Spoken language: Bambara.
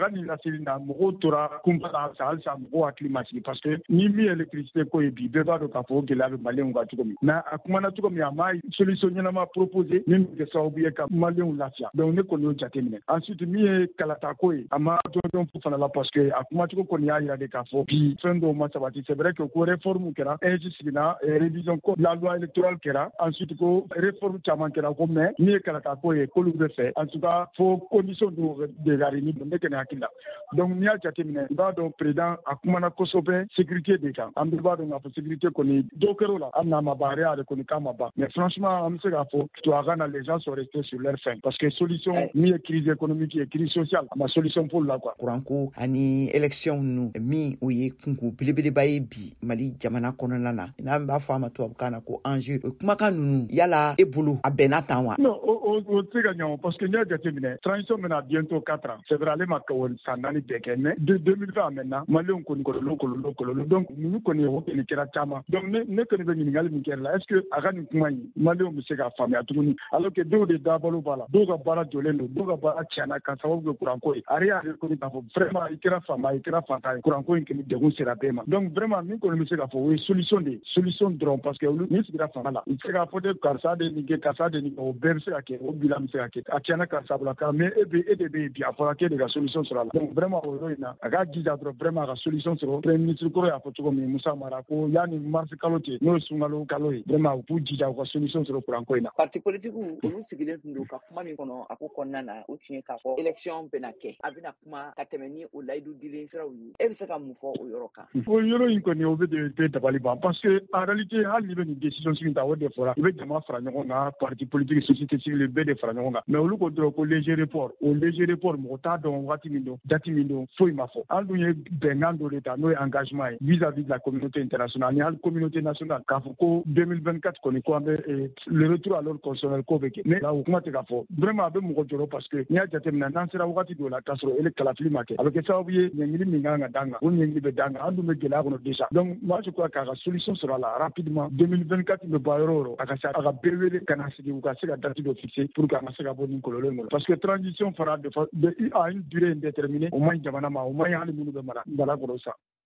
Rani la sirina mɔgɔw tora kunpara sa halisa mɔgɔw hakili ma sigi parce que ni min ye électricité ko ye bi bɛɛ b'a dɔn k'a fɔ o gɛlɛya bɛ maliyɛnw kan cogo min mais a kumana cogo min a m'a solution ɲɛnama proposer min bɛ kɛ sababu ye ka maliyɛnw lafiya donc ne kɔni y'o jateminɛ ensuite min ye kalata ko ye a ma jɔnjɔn fo fana la parce que a kumacogo kɔni y'a yira de k'a fɔ bi fɛn dɔw ma sabati c'est vrai que ko réforme kɛra EJ sigina révision ko la loi électorale kɛra ensuite ko réforme caman kɛra ko mais min ye kalata ko ye k'olu bɛ fɛ en tout cas fo condition dɔw de la réuni ne kɔni hakili la donc n'i y'a jateminɛ i b'a dɔn président a kumana kosɛbɛ sécurité de kan an bɛɛ b'a dɔn k'a fɔ sécurité kɔni dɔw kɛr'o la hali n'a ma ban ale y'ale kɔni k'a ma ban mais franchement an bɛ se k'a fɔ tubabukan na les gens sont restés sur leur faim parce que solution min ye crise économique ye crise sociale a ma solution pour la quoi. Kuranko ani élection nu min o ye kunko belebeleba ye bi Mali jamana kɔnɔna na n'an b'a fɔ a ma tubabukan na ko enjeu kumakan ninnu yala e bolo a bɛnna tan wa? Non o tɛ ka ɲɛ parce que n'i y'a jateminɛ transition bɛna bientôt 4 ans c'est vrai ale ma kɛ san 4 bɛɛ kɛ mais de 2020 maintenant maliyɛnw kɔni kɔlɔlɔ donc ninnu kɔni o kɔni kɛra caman donc ne kɔni bɛ ɲininkali min kɛra la est-ce que a ka nin kuma in maliyɛnw bɛ se k'a faamuya tuguni alors que dɔw de dabalo b'a la dɔw ka baara jɔlen don dɔw ka baara tiɲɛna ka sababu kɛ kuranko ye ale y'ale kɔni k'a fɔ vraiment i kɛra faama i kɛra fantan ye kuranko in kɔni degun sera bɛɛ ma donc vraiment min kɔni bɛ se k'a fɔ o ye solution dɔrɔn parce que olu n'i sigira fanga la i tɛ se k'a fɔ de karisa de nin kɛ karisa de nin kɛ o bɛɛ bɛ se ka kɛ o bilan bɛ se ka kɛ a tiɲɛna karisa bolo kan mais e de bɛ yen bi a fɔra k'e de ka solution sɔrɔ a la donc vraiment o yɔrɔ in na a k'a jija dɔrɔn vraiment a ka solution sɔrɔ premier ministre kɔrɔ y'a fɔ cogo min Musa Mara ko yanni mars kalo cɛ n'o ye sunkalo kalo ye vraiment u k'u jija u ka solution sɔrɔ kuranko in na. Parti politique olu sigilen tun don ka kuma min kɔnɔ a ko kɔnɔna na o tun ye k'a fɔ élection bɛna kɛ a bɛna kuma ka tɛmɛ ni o layidu dilen siraw ye e bɛ se ka mun fɔ o yɔrɔ kan? O yɔrɔ in kɔni o bɛ dabali ban parce que en réalité hali n'i bɛ nin décision sigi ta o de fɔra i bɛ jama fara ɲɔgɔn kan parti politique société civile bɛɛ de fara ɲɔgɔn kan mais olu ko dɔrɔn ko léger report o léger report mɔgɔ t'a dɔn waati min don date min don foyi ma fɔ an dun ye bɛnkan dɔ de ta n'o ye engagement ye vis-à-vis de la communauté internationale ni hali communauté nationale k'a fɔ ko 2024 kɔni ko an bɛ le retour à l'ordre constitutionnel ko bɛ kɛ mais o kuma tɛ ka fɔ vraiment a bɛ mɔgɔ jɔrɔ parce que n'i y'a jateminɛ n'an sera waati dɔw la k'a sɔrɔ ele kalafili ma kɛ a bɛ kɛ sababu ye ɲɛɲini min kan ka d'an kan o ɲɛɲini bɛ d'an kan an dun bɛ gɛlɛya kɔnɔ déjà donc moi je crois k'a ka solution sɔrɔ a la rapidement 2024 bɛ bɔ yɔrɔ o yɔrɔ a ka bɛɛ wele ka na sigi u ka se ka date dɔ fixer pour que an ka se ka bɔ nin kɔlɔlɔ in kɔnɔ parce que transition fara à une durée indéterminée o man ɲi jamana ma o man ɲi hali minnu bɛ mara kɔrɔ sa.